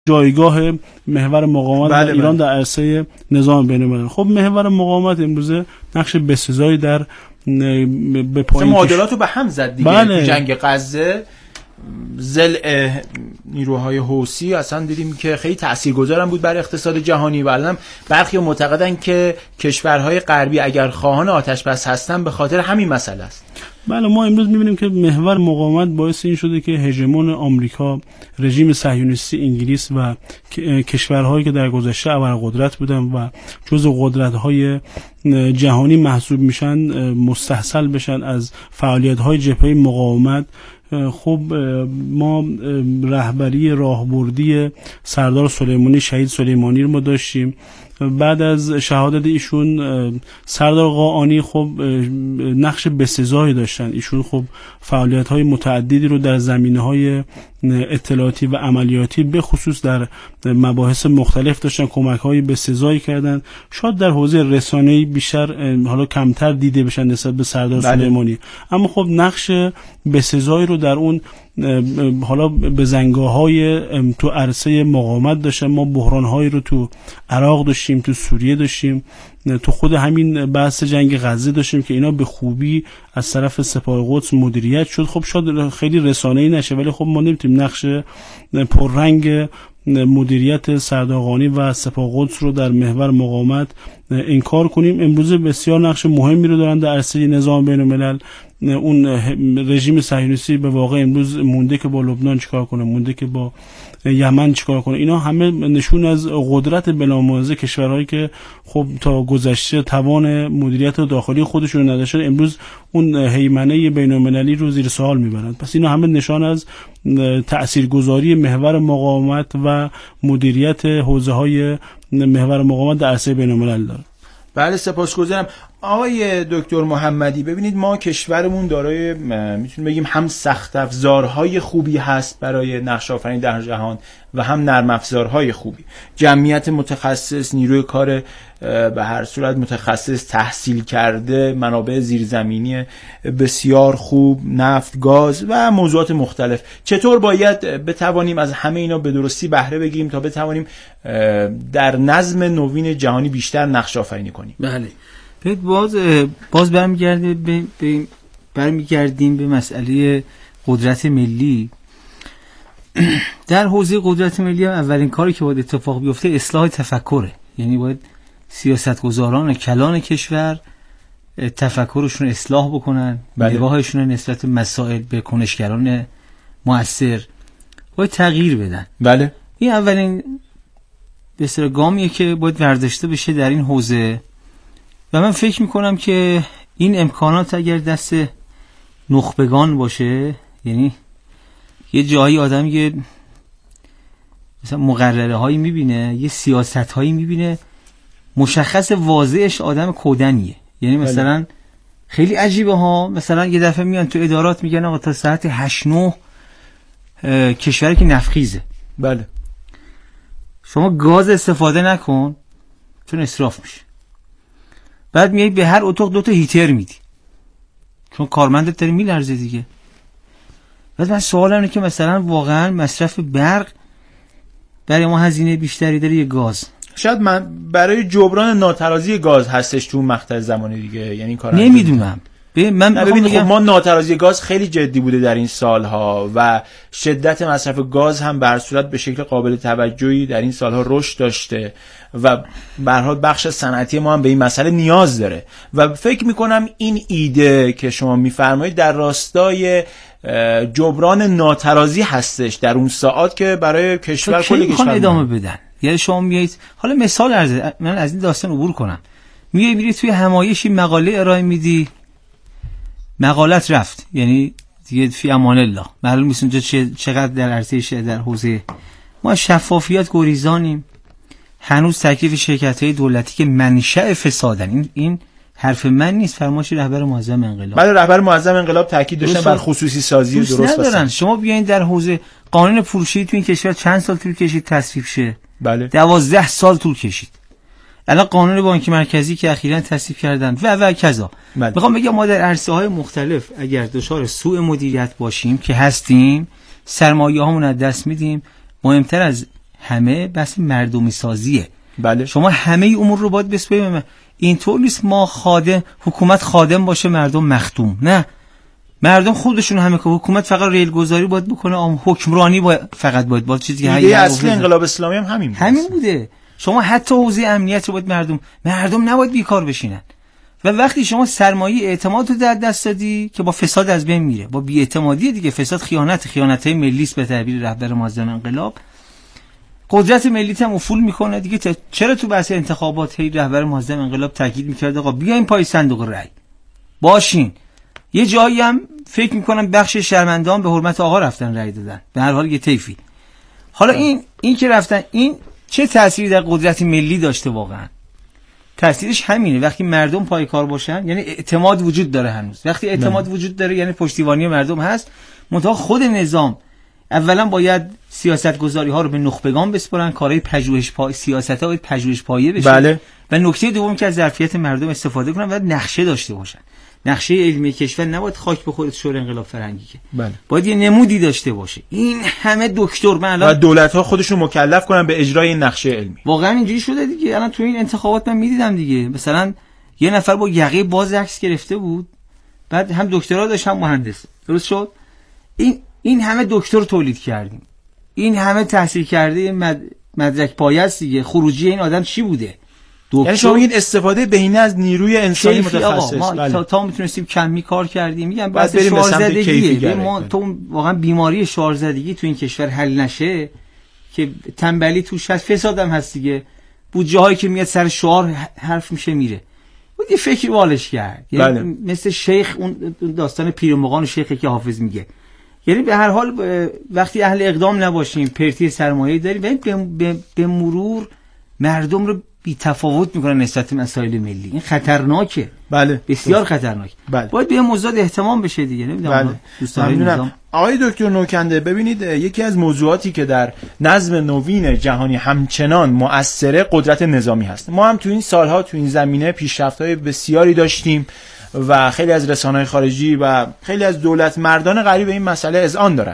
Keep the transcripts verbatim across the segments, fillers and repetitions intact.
جایگاه محور مقاومت بله در ایران بله. در عرصه نظام بین‌المللی. خب محور مقاومت امروزه نقش بسزایی در به پایین معادلاتو به هم زد دیگه. بله. جنگ غزه ضلع نیروهای حوثی اصلا دیدیم که خیلی تاثیرگذارم بود بر اقتصاد جهانی و الان برخی معتقدن که کشورهای غربی اگر خواهان آتش بس هستن به خاطر همین مسئله است. بله، ما امروز می‌بینیم که محور مقاومت باعث این شده که هژمون آمریکا، رژیم صهیونیستی انگلیس و کشورهایی که در گذشته ابرقدرت بودن و جزو قدرت‌های جهانی محسوب میشن مستحصل بشن از فعالیت‌های جبهه مقاومت. خب ما رهبری راهبردی سردار سلیمانی، شهید سلیمانی رو ما داشتیم. بعد از شهادت ایشون سردار قاآنی خب نقش بسزایی داشتن. ایشون خب فعالیت‌های متعددی رو در زمینه‌های اطلاعاتی و عملیاتی به خصوص در مباحث مختلف داشتن، کمک‌های بسزایی کردن. شاید در حوزه رسانه‌ای بیشتر حالا کمتر دیده بشن نسبت به سردار بله. سلیمانی، اما خب نقش بسزایی رو در اون حالا به زنگاه‌های تو عرصه مقاومت داشتن. ما بحران‌هایی رو تو عراق داشتیم، تو سوریه داشتیم، تو خود همین بحث جنگ غزه داشتیم که اینا به خوبی از طرف سپاه قدس مدیریت شد. خب شاید خیلی رسانه‌ای نشه، ولی خب ما نمیتونیم نقش پررنگ مدیریت سردار قاآنی و سپاه قدس رو در محور مقاومت انکار کنیم. امروز بسیار نقش مهمی رو دارن در عرصه نظام بین‌الملل. اون رژیم صهیونیستی به واقع امروز مونده که با لبنان چیکار کنه، مونده که با یمن چیکار کنه. اینا همه نشون از قدرت بلاموازه کشورهایی که خب تا گذشته توان مدیریت داخلی خودشون رو نداشتن، امروز اون هیمنه بین‌المللی رو زیر سوال میبرند. پس اینا همه نشان از تاثیرگذاری محور مقاومت و مدیریت حوزه‌های محور مقاومت در عرصه بین‌الملل داره. بله سپاسگزارم آقای دکتر محمدی. ببینید ما کشورمون دارای میتونیم بگیم هم سخت افزارهای خوبی هست برای نقش آفرینی در جهان و هم نرم افزارهای خوبی. جمعیت متخصص، نیروی کار به هر صورت متخصص، تحصیل کرده، منابع زیرزمینی بسیار خوب، نفت، گاز و موضوعات مختلف. چطور باید بتوانیم از همه اینا به درستی بهره بگیریم تا بتوانیم در نظم نوین جهانی بیشتر نقش آفرینی کنیم؟ بله، باز باز برمیگرده به برمیگردیم به مسئله قدرت ملی. در حوزه قدرت ملی هم اولین کاری که باید اتفاق بیفته اصلاح تفکره. یعنی باید سیاستگزاران کلان کشور تفکرشون اصلاح بکنن، بله. نگاهشون نسبت به مسائل به کنشگران مؤثر باید تغییر بدن. بله. این اولین به اصطلاح گامیه که باید ورداشته بشه در این حوزه و من فکر میکنم که این امکانات اگر دست نخبگان باشه، یعنی یه جایی آدم یه مثلا مقرره هایی میبینه، یه سیاست هایی میبینه مشخص واضحش آدم کودنیه. یعنی مثلا خیلی عجیبه ها، مثلا یه دفعه میان تو ادارات میگن آقا تا ساعت هشت نه کشوری که نفخیزه، بله شما گاز استفاده نکن چون اسراف میشه. بعد میای به هر اتاق دو تا هیتر میدی چون کارمندت داره میلرزه دیگه. بعد من سوالم اینه که مثلا واقعا مصرف برق برای ما هزینه بیشتری داره یا گاز؟ شاید من برای جبران ناترازی گاز هستش تو مقطع زمانی دیگه، یعنی کار نمیدونم. من ببینید خب ما ناترازی گاز خیلی جدی بوده در این سالها و شدت مصرف گاز هم به هر صورت به شکل قابل توجهی در این سالها رشد داشته و به هر حال بخش صنعتی ما هم به این مسئله نیاز داره و فکر میکنم این ایده که شما میفرمایید در راستای جبران ناترازی هستش در اون ساعات که برای کشور کل کشور ادامه بدن. یعنی شما میایید، حالا مثال عرض من از این داستان عبور کنم، میای میری توی همایشی مقاله ارائه میدی، مقالت رفت، یعنی دیگه فی امان الله، معلوم نیست اونجا چقدر در عرصه در حوزه ما شفافیت گریزانیم. هنوز تکلیف شرکت‌های دولتی که منشأ فسادن، این این حرف من نیست، فرمایش رهبر معظم انقلاب. بله رهبر معظم انقلاب تاکید داشتن بر خصوصی سازی درست ندارن. شما بیاین در حوزه قانون فروشی تو این کشور چند سال طول کشید تصویب شه؟ بله دوازده سال طول کشید. الان قانون بانک مرکزی که اخیراً تصویب کردن و و کذا. میخوام بگم ما در عرصه‌های مختلف اگر دچار سوء مدیریت باشیم که هستیم، سرمایه‌هامون از دست میدیم. مهمتر از همه بحث مردمی سازیه. بله. شما همه امور رو باید بسپارید. اینطور نیست ما خادم حکومت خادم باشه مردم مخدوم. نه، مردم خودشون همه که حکومت فقط ریل گذاری باید بکنه، ام حکمرانی باید فقط باید باید چیزی که ایده اصلی انقلاب اسلامی هم همین بود. همین بوده. شما حتی حوزه امنیت رو باید مردم مردم نباید بیکار بشینن. و وقتی شما سرمایه اعتماد رو در دست دادی که با فساد از بین میره، با بی‌اعتمادی دیگه، فساد خیانت خیانتای ملی است به تعبیر رهبر معظم انقلاب. قدرت ملیت هم افول میکنه دیگه. چرا تو بحث انتخابات هی رهبر معظم انقلاب تاکید میکرد آقا بیاین پای صندوق رای باشین؟ یه جایی هم فکر میکنم بخش شرمندان به حرمت آقا رفتن رای دادن، به هر حال یه طیفی. حالا این این که رفتن، این چه تأثیری در قدرت ملی داشته؟ واقعا تأثیرش همینه. وقتی مردم پای کار باشن یعنی اعتماد وجود داره هنوز. وقتی اعتماد نه. وجود داره یعنی پشتیبانی مردم هست. منتها خود نظام اولا باید سیاست گذاری ها رو به نخبگان بسپارن، کارهای پژوهش پای سیاست ها باید پژوهش پایه بشه. بله. و نکته دوم که از ظرفیت مردم استفاده کنن و نقشه داشته باشن. نقشه علمی کشور نباید خاک به خودت شور انقلاب فرهنگی که. بله. باید یه نمودی داشته باشه. این همه دکتر من الان و دولت ها خودشون مکلف کنن به اجرای این نقشه علمی. واقعا اینجوری شده دیگه. الان تو این انتخابات من میدیدم دیگه، مثلا یه نفر با یقه باز عکس گرفته بود، بعد هم دکترا داشت هم مهندس. درست شد؟ این این همه دکتر تولید کردیم، این همه تحصیل کرده، مد... مدرک پایه است دیگه. خروجی این آدم چی بوده؟ یعنی شما میگید استفاده بهینه از نیروی انسانی متخصص. ما بله. تا, تا میتونستیم کمی کار کردیم. میگم بحث شعارزدگیه. ما تو واقعا بیماری شعارزدگی تو این کشور حل نشه که تنبلی توش هست، فساد هم هست دیگه. بودجه هایی که میاد سر شعار حرف میشه میره. بود یه فکری بالش کرد. یعنی بله. مثل شیخ اون داستان پیرمغان شیخی که حافظ میگه. یعنی به هر حال وقتی اهل اقدام نباشیم، پرتی سرمایه داریم، به, به, به مرور مردم رو بی تفاوت میکنن نسبت مسائل ملی. این خطرناکه. بله. بسیار خطرناک. بله. باید به این موضوع احتمام بشه دیگه. نمیدونم. بله. دوستان آقای دکتر نوکنده، ببینید یکی از موضوعاتی که در نظم نوین جهانی همچنان مؤثره قدرت نظامی هست. ما هم تو این سالها تو این زمینه پیشرفت‌های بسیاری داشتیم و خیلی از رسانه‌های خارجی و خیلی از دولت مردان غریب این مسئله اذعان دارن.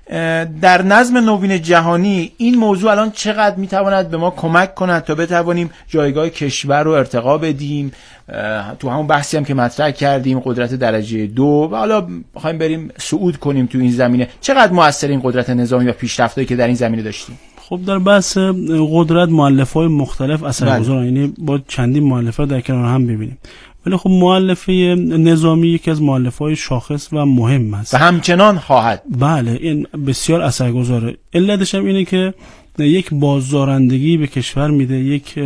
در نظم نوین جهانی این موضوع الان چقدر میتواند به ما کمک کند تا بتوانیم جایگاه کشور رو ارتقا بدیم؟ تو همون بحثی هم که مطرح کردیم قدرت درجه دو و حالا بخوایم بریم صعود کنیم تو این زمینه، چقدر موثر این قدرت نظامی و پیشرفتایی که در این زمینه داشتیم؟ خب در بحث قدرت مؤلفه‌های مختلف اثرگذارن، یعنی با چندین مؤلفه در کنار هم ببینیم. ولی خب مؤلفه نظامی یکی از مؤلفه‌های شاخص و مهم است و همچنان خواهد. بله، این بسیار اثرگذاره. علتش هم اینه که یک بازدارندگی به کشور میده، یک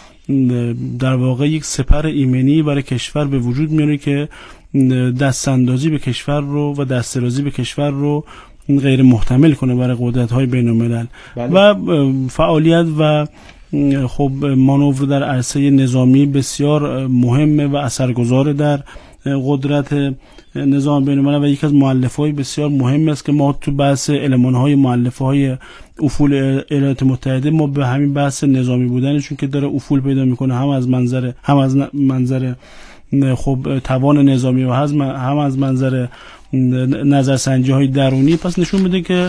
در واقع یک سپر ایمنی برای کشور به وجود میاره که دستاندازی به کشور رو و دسترازی به کشور رو غیر محتمل کنه برای قدرت‌های بین‌الملل. بله. و فعالیت و خب مانور در عرصه نظامی بسیار مهمه و اثرگذار در قدرت نظام بین‌الملل و یک از مؤلفه‌های بسیار مهم است که ما تو بحث المان‌های مؤلفه‌های افول ایالات متحده ما به همین بحث نظامی بودنشون که داره افول پیدا میکنه، هم از منظر هم از منظر خب توان نظامی و هم از منظر نظرسنجی های درونی، پس نشون میده که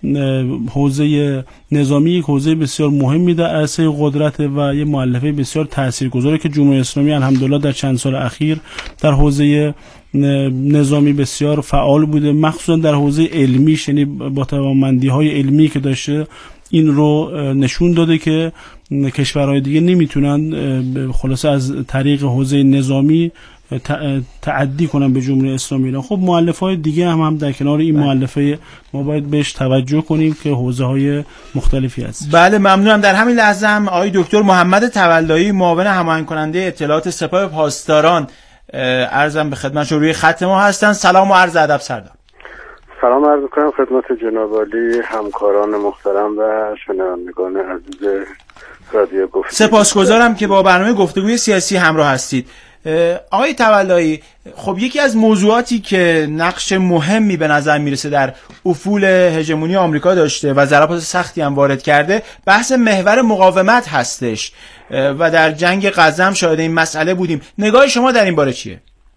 حوزه نظامی یک حوزه بسیار مهمی در عرصه قدرت و یه مؤلفه بسیار تاثیرگذاره که جمهوری اسلامی الحمدلله در چند سال اخیر در حوزه نظامی بسیار فعال بوده، مخصوصا در حوزه علمیش، یعنی با توانمندی های علمی که داشته این رو نشون داده که کشورهای دیگه نمیتونن خلاصه از طریق حوزه نظامی تعدی کنن به جمهوری اسلامی ایران. خب مؤلفه‌های دیگه هم هم در کنار این مؤلفه ما باید بهش توجه کنیم که حوزه‌های مختلفی هست. بله ممنونم. در همین لحظه هم آقای دکتر محمد تولایی معاون هماهنگ کننده اطلاعات سپاه پاسداران عرضم به خدمت شما روی خط ما هستن. سلام و عرض ادب سردار. سلام عرض می‌کنم خدمت جناب عالی، همکاران محترم و شنوندگان عزیز رادیو گفتگو. سپاسگزارم که با برنامه گفتگوی سیاسی همراه هستید. آقای تولایی، خب یکی از موضوعاتی که نقش مهمی به نظر میرسه در افول هژمونی آمریکا داشته و ضربات سختی هم وارد کرده، بحث محور مقاومت هستش و در جنگ غزه هم شاهد این مسئله بودیم. نگاه شما در این باره چیه؟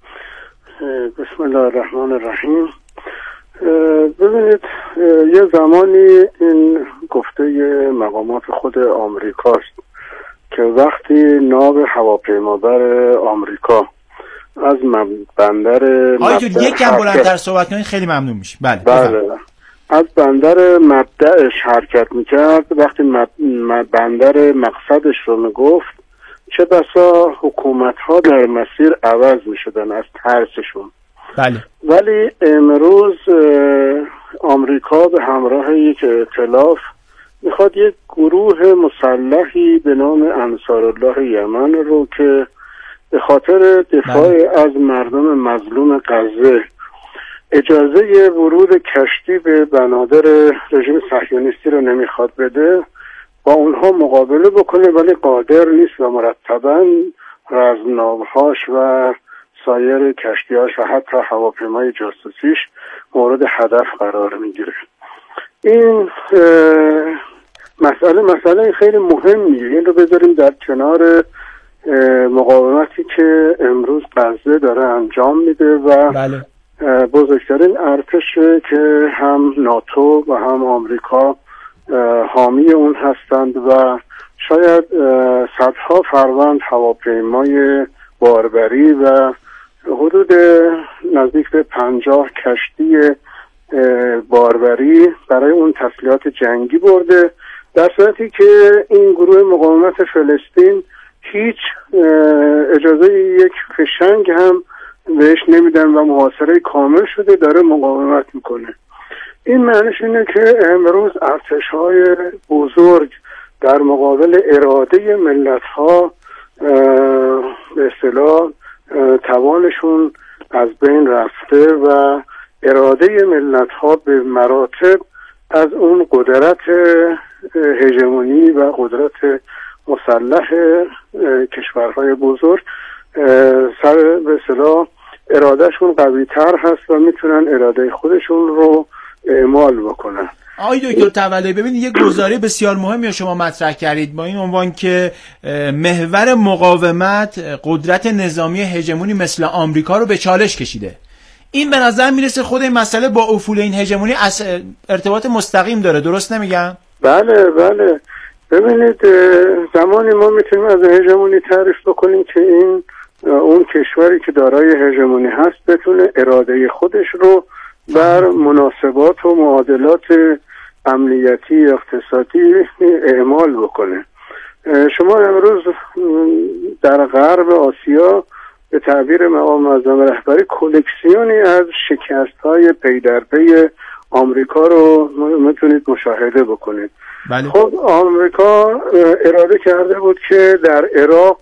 بسم الله الرحمن الرحیم. ببینید یه زمانی این گفته مقامات خود آمریکاست که وقتی ناو هواپیمابر آمریکا از بندر آقای دکتر یک کم بلندتر صحبت کنید خیلی ممنون میشه. بله بله از بندر مبدأش حرکت میکرد، وقتی مب... بندر مقصدش رو میگفت، چه بسا حکومت ها در مسیر عوض میشدن از ترسشون. بله. ولی امروز آمریکا به همراه یک ائتلاف میخواد یک گروه مسلحی به نام انصارالله یمن رو که به خاطر دفاع بله. از مردم مظلوم غزه اجازه ورود کشتی به بنادر رژیم صهیونیستی رو نمیخواد بده، با اونها مقابله بکنه، ولی قادر نیست و مرتباً رزمناوهاش و سایر کشتیاش و حتی هواپیمای جاسوسیش مورد هدف قرار میگیره. این مسئله مسئله خیلی مهمیه، این رو بذاریم در کنار مقاومتی که امروز غزه داره انجام میده و بله. بزرگترین ارتشه که هم ناتو و هم آمریکا حامی اون هستند و شاید صدها فروند هواپیمای باربری و حدود نزدیک به پنجاه کشتی باربری برای اون تسلیحات جنگی برده، در صورتی که این گروه مقاومت فلسطین هیچ اجازه یک فشنگ هم بهش نمیدن و محاصره کامل شده داره مقاومت میکنه. این معنیش اینه که امروز ارتش‌های بزرگ در مقابل اراده ملت‌ها به اصطلاح توانشون از بین رفته و اراده ملت‌ها به مراتب از اون قدرت هژمونی و قدرت مسلح کشورهای بزرگ سر به اصطلاح ارادهشون قوی تر هست و میتونن اراده خودشون رو اعمال بکنن. آقای دکتر تولایی، ببینید یک گزاره بسیار مهمی شما مطرح کردید با این عنوان که محور مقاومت قدرت نظامی هژمونی مثل آمریکا رو به چالش کشیده. این به نظر میرسه خود این مسئله با افول این هژمونی ارتباط مستقیم داره، درست نمیگم؟ بله بله. ببینید زمانی ما میتونیم از هژمونی تعریف بکنیم که این اون کشوری که دارای هژمونی هست بتونه اراده خودش رو بر مناسبات و معادلات امنیتی اقتصادی اعمال بکنه. شما امروز در غرب آسیا به تعبیر مقام معظم رهبری کلکسیونی از شکست‌های پی در پی آمریکا رو میتونید مشاهده بکنید. بله. خب آمریکا اراده کرده بود که در عراق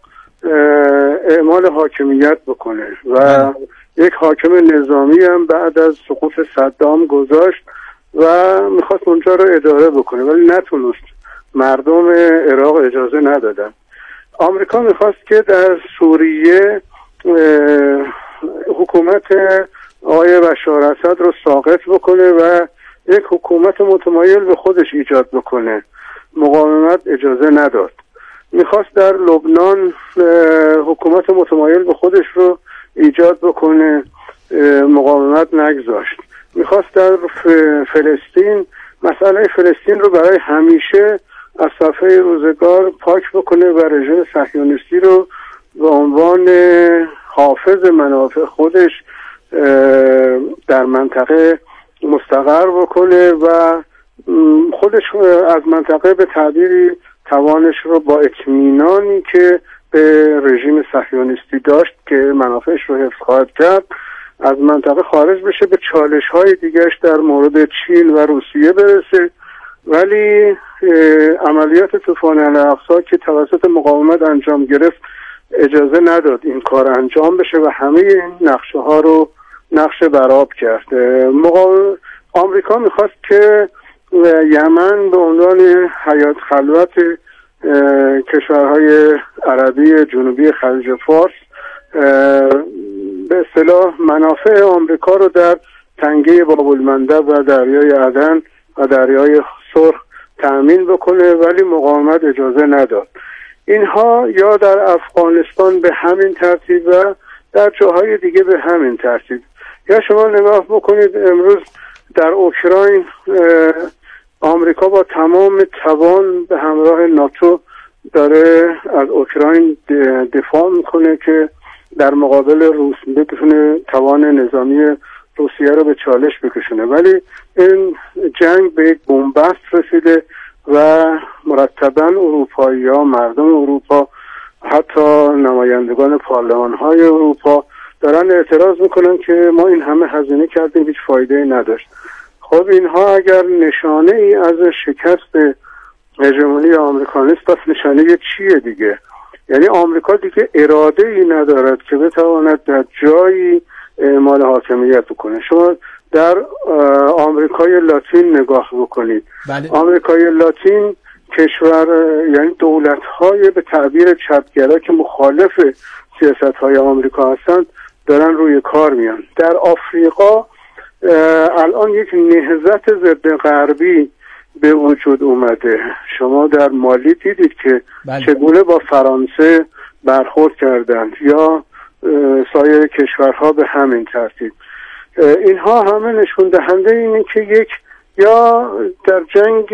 اعمال حاکمیت بکنه و بله. یک حاکم نظامی هم بعد از سقوط صدام گذاشت و میخواست اونجا رو اداره بکنه، ولی نتونست. مردم عراق اجازه ندادن. آمریکا میخواست که در سوریه حکومت آقای بشار اسد رو ساقط بکنه و یک حکومت متمایل به خودش ایجاد بکنه. مقاومت اجازه نداد. میخواست در لبنان حکومت متمایل به خودش رو ایجاد بکنه، مقاومت نگذاشت. میخواست در فلسطین مسئله فلسطین رو برای همیشه از صفحه روزگار پاک بکنه و رژیم صهیونیستی رو به عنوان حافظ منافع خودش در منطقه مستقر بکنه و خودش از منطقه به تعبیری توانش رو با اطمینانی که به رژیم صهیونیستی داشت که منافعش رو حفظ خواهد کرد از منطقه خارج بشه، به چالش های دیگرش در مورد چین و روسیه برسه. ولی عملیات طوفان الاقصی که توسط مقاومت انجام گرفت اجازه نداد این کار انجام بشه و همه این نقشه ها رو نقشه برآب کرد. مقاومت آمریکا میخواست که یمن به عنوان حیات خلوت کشورهای عربی جنوبی خلیج فارس به اصطلاح منافع آمریکا رو در تنگه باب المندب و دریای عدن و دریای سرخ تأمین بکنه، ولی مقاومت اجازه نداد. اینها یا در افغانستان به همین ترتیب و در جاهای دیگه به همین ترتیب. یا شما نگاه بکنید امروز در اوکراین آمریکا با تمام توان به همراه ناتو داره از اوکراین دفاع میکنه که در مقابل روسیه بتونه توان نظامی روسیه رو به چالش بکشونه، ولی این جنگ به یک بنبست رسیده و مرتباً اروپایی‌ها، مردم اروپا، حتی نمایندگان پارلمان‌های اروپا دارن اعتراض میکنن که ما این همه هزینه کردیم هیچ فایده‌ای نداشت. خب اینها اگر نشانه ای از شکست هژمونی آمریکا نیست، پس نشانه چیه دیگه؟ یعنی آمریکا دیگه اراده ای ندارد که بتواند در جایی اعمال حاکمیت بکنه. شما در آمریکای لاتین نگاه بکنید. بله. آمریکای لاتین کشور، یعنی دولت‌های به تعبیر چپگرا که مخالف سیاست‌های آمریکا هستند دارن روی کار میان. در آفریقا الان یک نهضت ضد غربی به وجود اومده. شما در مالی دیدید که بله. چگونه با فرانسه برخورد کردند یا سایر کشورها به همین ترتیب. اینها همه نشون دهنده اینه که یک یا در جنگ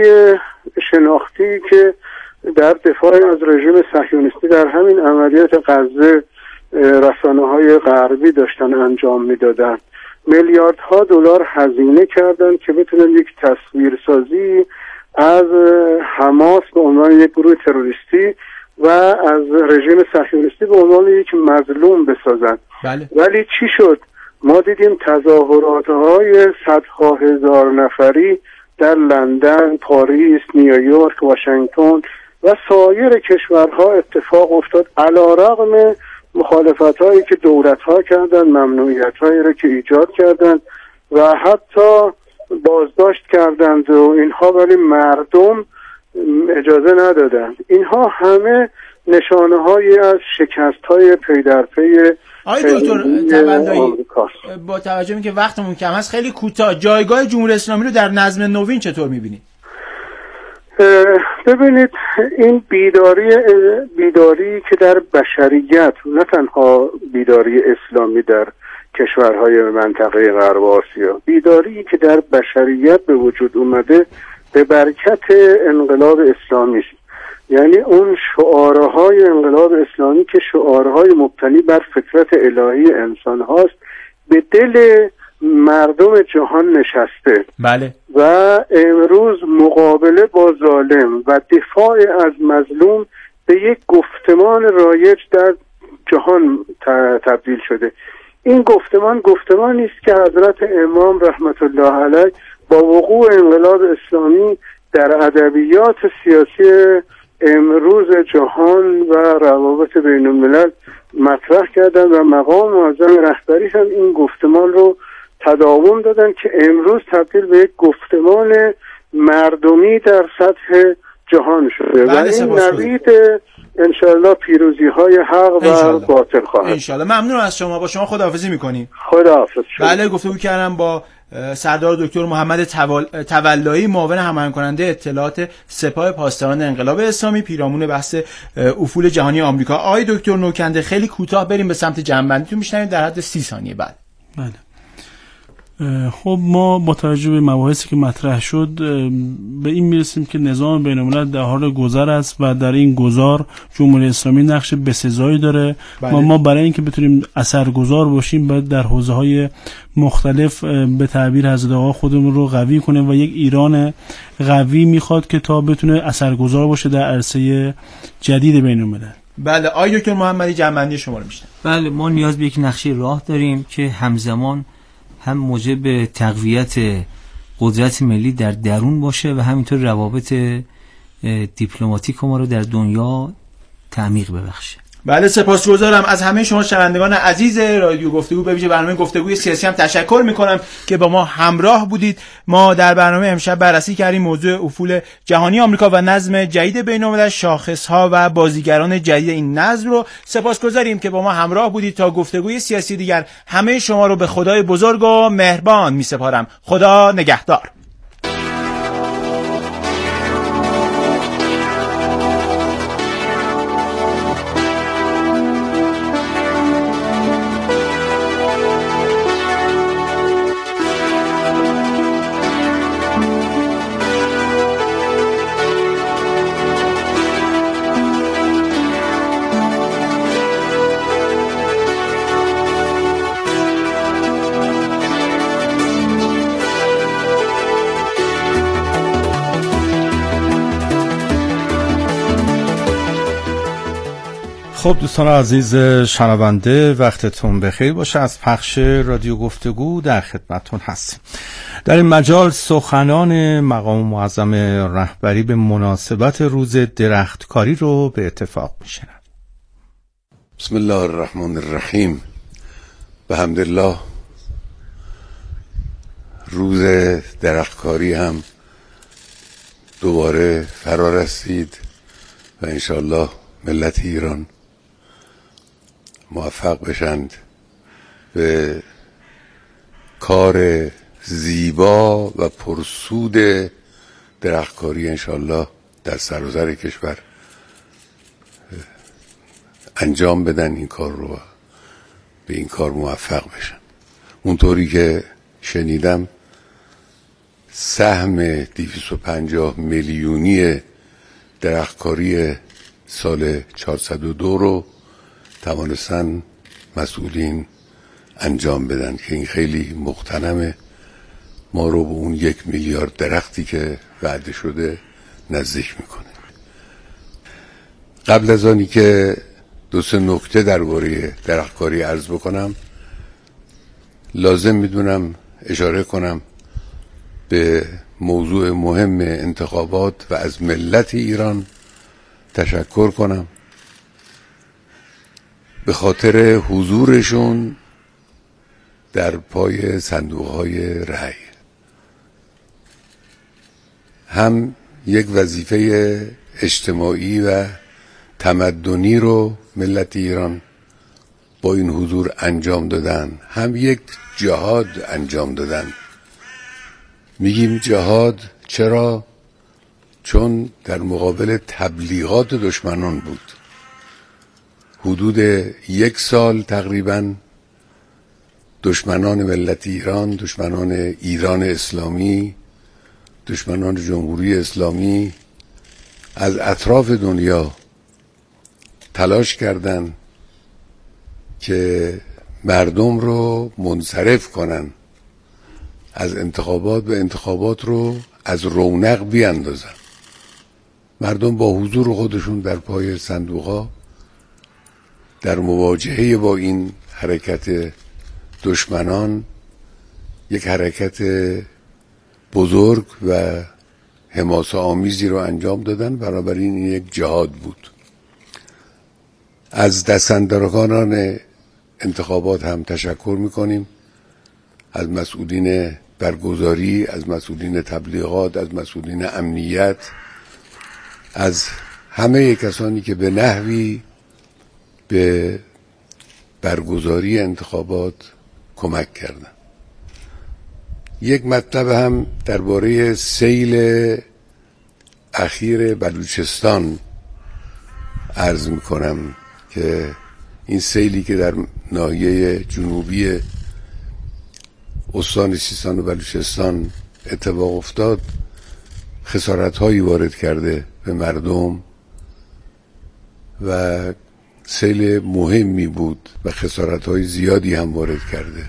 شناختی که در دفاع از رژیم صهیونیستی در همین عملیات غزه رسانه‌های غربی داشتن انجام میدادن، میلیاردها دلار هزینه کردن که بتونن یک تصویرسازی از حماس به عنوان یک گروه تروریستی و از رژیم صهیونیستی به عنوان یک مظلوم بسازن. بله. ولی چی شد؟ ما دیدیم تظاهرات‌های صدها هزار نفری در لندن، پاریس، نیویورک، واشنگتن و سایر کشورها اتفاق افتاد، علی‌رغم مخالفت‌هایی که دولت‌ها کردن، ممنوعیت‌هایی را که ایجاد کردند و حتی بازداشت کردند و اینها، ولی مردم اجازه ندادند. اینها همه نشانه‌هایی از شکست‌های پی در پی آقای دکتر تولایی، با توجه به اینکه وقتمون کم هست خیلی کوتاه، جایگاه جمهوری اسلامی رو در نظم نوین چطور می‌بینید؟ ببینید، این بیداری بیداری که در بشریت، نه تنها بیداری اسلامی در کشورهای منطقه غرب آسیا، بیداری که در بشریت به وجود اومده به برکت انقلاب اسلامی است. یعنی اون شعارهای انقلاب اسلامی که شعارهای مبتنی بر فطرت الهی انسان هاست به دل مردم جهان نشسته. بله. و امروز مقابله با ظالم و دفاع از مظلوم به یک گفتمان رایج در جهان تبدیل شده. این گفتمان گفتمانی است که حضرت امام رحمت الله علیه با وقوع انقلاب اسلامی در ادبیات سیاسی امروز جهان و روابط بین الملل مطرح کردن و مقام معظم رهبری هم این گفتمان رو تداوم دادن که امروز تبدیل به یک گفتمان مردمی در سطح جهان شده و این نوید انشاءالله پیروزی های حق و باطل خواهد. انشاءالله. ممنون از شما. با شما خداحافظی میکنیم. خداحافظ. بله، گفتگو کردم با سردار دکتر محمد تولایی، معاون هماهنگ کننده اطلاعات سپاه پاسداران انقلاب اسلامی، پیرامون بحث افول جهانی آمریکا. آقای دکتر نوکنده، خیلی کوتاه بریم به سمت جنبندیتون، میشنویم در حد سی ثانیه بعد. بله. خب ما با توجه به مباحثی که مطرح شد به این میرسیم که نظام بین الملل در حال گذر است و در این گذار جمهوری اسلامی نقش بسزایی داره. بله. ما ما برای اینکه بتونیم اثرگذار باشیم باید در حوزه‌های مختلف به تعبیر حضرت آقا خودمون رو قوی کنیم و یک ایران قوی میخواد که تا بتونه اثرگذار باشه در عرصه جدید بین الملل. بله. آقای دکتر محمدی، جنبندی شما رو میشنم. بله، ما نیاز به یک نقشه راه داریم که همزمان هم موجب تقویت قدرت ملی در درون باشه و همینطور روابط دیپلماتیک ما رو در دنیا تعمیق ببخشه. بله، سپاسگزارم از همه شما شنوندگان عزیز رادیو گفتگو، به ویژه برنامه گفتگوی سیاسی هم تشکر میکنم که با ما همراه بودید. ما در برنامه امشب بررسی کردیم موضوع افول جهانی آمریکا و نظم جدید بین‌الملل، شاخص‌ها و بازیگران جدید این نظم رو. سپاسگزاریم که با ما همراه بودید. تا گفتگوی سیاسی دیگر همه شما رو به خدای بزرگ و مهربان میسپارم. خدا نگهدار. خب دوستان عزیز شنونده، وقتتون بخیر باشه. از پخش رادیو گفتگو در خدمتتون هستیم. در این مجال سخنان مقام معظم رهبری به مناسبت روز درختکاری رو به اتفاق میشنن. بسم الله الرحمن الرحیم. به حمدالله روز درختکاری هم دوباره فرا رسید و انشالله ملت ایران موفق بشند به کار زیبا و پرسود درختکاری انشالله در سراسر کشور انجام بدن این کار رو، به این کار موفق بشن. اونطوری که شنیدم سهم دویست و پنجاه میلیونی درختکاری سال چهارصد و دو رو توانستن مسئولین انجام بدن که این خیلی مغتنمه. ما رو به اون یک میلیارد درختی که وعده شده نزدیک میکنه. قبل از آنی که دو سه نکته درباره درختکاری عرض بکنم، لازم میدونم اشاره کنم به موضوع مهم انتخابات و از ملت ایران تشکر کنم به خاطر حضورشون در پای صندوق‌های رأی. هم یک وظیفه اجتماعی و تمدنی رو ملت ایران با این حضور انجام دادن، هم یک جهاد انجام دادن. میگیم جهاد چرا؟ چون در مقابل تبلیغات دشمنان بود. حدود یک سال تقریبا دشمنان ملت ایران، دشمنان ایران اسلامی، دشمنان جمهوری اسلامی از اطراف دنیا تلاش کردند که مردم رو منصرف کنن از انتخابات و انتخابات رو از رونق بیاندازن. مردم با حضور خودشون در پای صندوق‌ها در مواجهه با این حرکت دشمنان یک حرکت بزرگ و حماسه آمیزی رو انجام دادن. بنابراین این یک جهاد بود. از دستاندرکاران انتخابات هم تشکر میکنیم، از مسئولین برگزاری، از مسئولین تبلیغات، از مسئولین امنیت، از همه کسانی که به نحوی به برگزاری انتخابات کمک کردن. یک مطلب هم درباره سیل اخیر بلوچستان عرض میکنم که این سیلی که در ناحیه جنوبی استان سیستان و بلوچستان اتفاق افتاد خسارت‌هایی وارد کرده به مردم و سیل مهمی بود و خسارت‌های زیادی هم وارد کرده.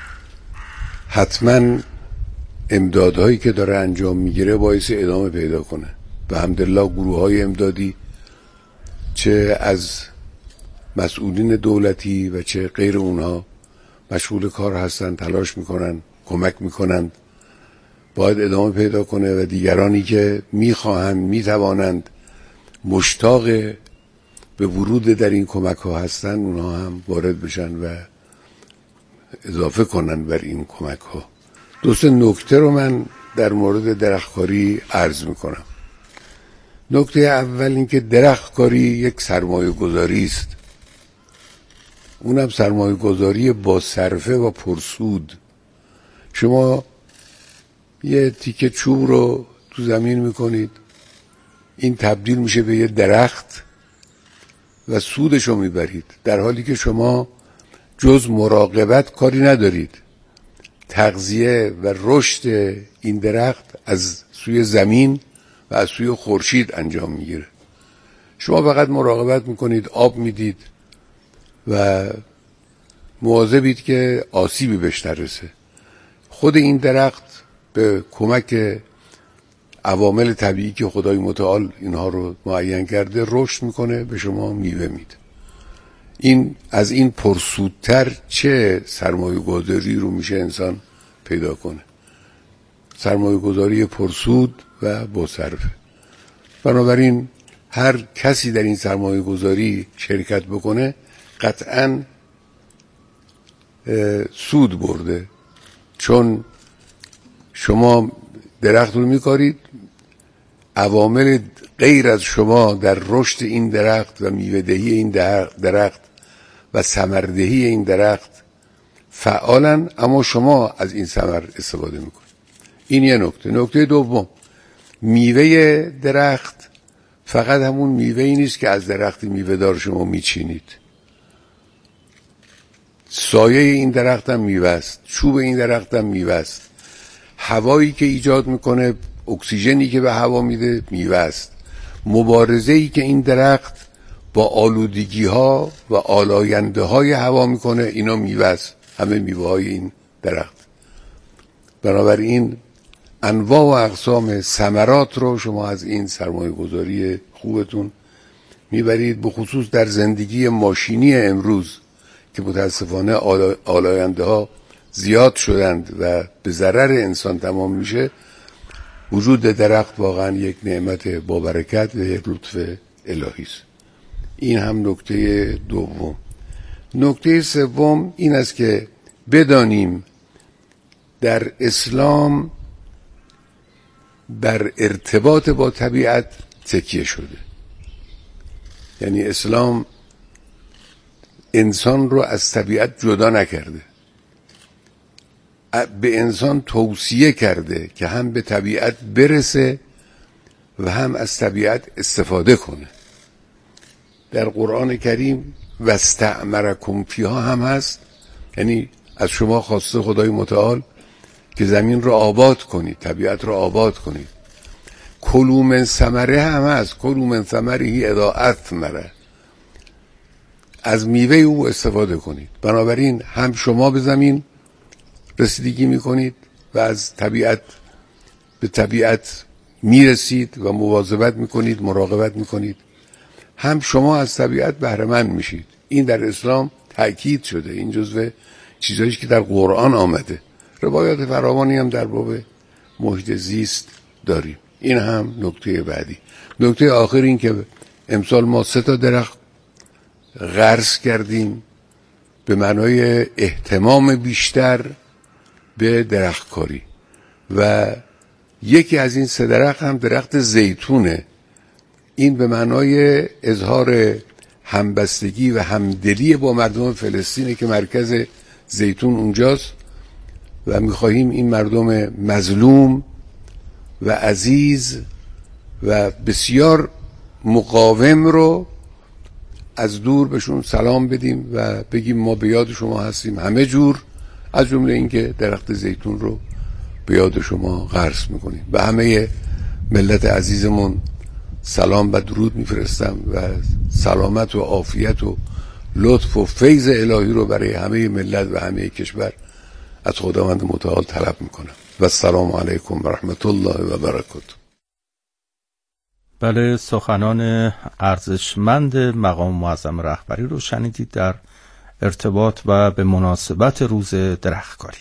حتما امدادهایی که داره انجام میگیره باعث ادامه پیدا کنه و الحمدلله گروه‌های امدادی چه از مسئولین دولتی و چه غیر اونها مشغول کار هستن، تلاش میکنن، کمک میکنند. باید ادامه پیدا کنه و دیگرانی که میخواهند، میتوانند، مشتاق به ورود در این کمک ها هستن، اونها هم وارد بشن و اضافه کنن بر این کمک ها. دو سه نکته رو من در مورد درختکاری عرض میکنم. نکته اول این که درختکاری یک سرمایه گذاری است، اونم سرمایه گذاری با صرفه و پرسود. شما یه تیکه چوب رو تو زمین میکنید، این تبدیل میشه به یه درخت و سودش رو میبرید، در حالی که شما جز مراقبت کاری ندارید. تغذیه و رشد این درخت از سوی زمین و از سوی خورشید انجام میگیره. شما فقط مراقبت میکنید، آب میدید و مواظبید که آسیبی بهش نرسه. خود این درخت به کمک عوامل طبیعی که خدای متعال اینها رو معین کرده رشد میکنه، به شما میوه میده. این از این پرسودتر چه سرمایه گذاری رو میشه انسان پیدا کنه؟ سرمایه گذاری پرسود و با صرفه. بنابراین هر کسی در این سرمایه گذاری شرکت بکنه قطعاً سود برده، چون شما درخت رو میکارید، عوامل غیر از شما در رشد این درخت و میوه‌دهی این درخت و ثمردهی این درخت فعالن، اما شما از این ثمر استفاده میکنید. این یه نکته. نکته دوم، میوه درخت فقط همون میوه‌ای نیست که از درخت میوه‌دار شما میچینید. سایه این درخت هم میوه است، چوب این درخت هم میوه است، هوایی که ایجاد میکنه، اکسیژنی که به هوا میده میوه است، مبارزه‌ای که این درخت با آلودگی ها و آلاینده های هوا میکنه، اینا میوه است، همه میوه های این درخت. بنابراین انواع و اقسام ثمرات رو شما از این سرمایه گذاری خوبتون میبرید، به خصوص در زندگی ماشینی امروز که متاسفانه آلاینده ها زیاد شدند و به ضرر انسان تمام میشه. وجود درخت واقعا یک نعمت با برکت و یک لطف الهی است. این هم نکته دوم. نکته سوم این است که بدانیم در اسلام بر ارتباط با طبیعت تکیه شده. یعنی اسلام انسان رو از طبیعت جدا نکرده، به انسان توصیه کرده که هم به طبیعت برسه و هم از طبیعت استفاده کنه. در قرآن کریم واستعمرکم فیها هم هست، یعنی از شما خواسته خدای متعال که زمین رو آباد کنید، طبیعت رو آباد کنید. کلوا من ثمره هم هست، کلوا من ثمره اذا اثمر، از میوه او استفاده کنید. بنابراین هم شما به زمین رسیدگی میکنید و از طبیعت به طبیعت میرسید و مواظبت میکنید، مراقبت میکنید، هم شما از طبیعت بهره مند میشید. این در اسلام تأکید شده، این جزو چیزایی که در قرآن آمده. روایات فراوانی هم در باب محیط زیست داریم. این هم نکته بعدی. نکته آخر این که امسال ما سه تا درخت غرس کردیم به معنای اهتمام بیشتر به درختکاری و یکی از این سه درخت هم درخت زیتونه. این به معنای اظهار همبستگی و همدلی با مردم فلسطینه که مرکز زیتون اونجاست و میخواهیم این مردم مظلوم و عزیز و بسیار مقاوم رو از دور بهشون سلام بدیم و بگیم ما به یاد شما هستیم همه جور، از جمله اینکه درخت زیتون رو به یاد شما غرس میکنیم. به همه ملت عزیزمون سلام و درود میفرستم و سلامت و عافیت و لطف و فیض الهی رو برای همه ملت و همه کشور از خداوند متعال طلب میکنم و السلام علیکم و رحمت الله و برکاته. بله، سخنان ارزشمند مقام معظم رهبری رو شنیدید در ارتباط و به مناسبت روز درختکاری.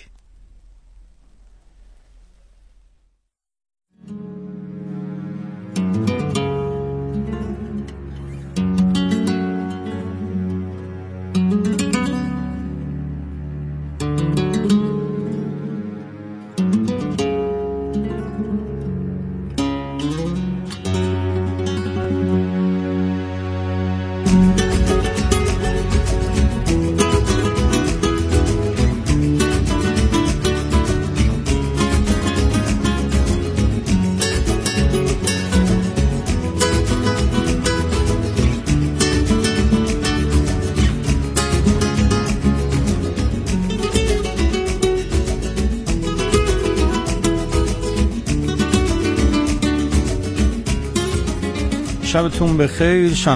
شبتون بخیر.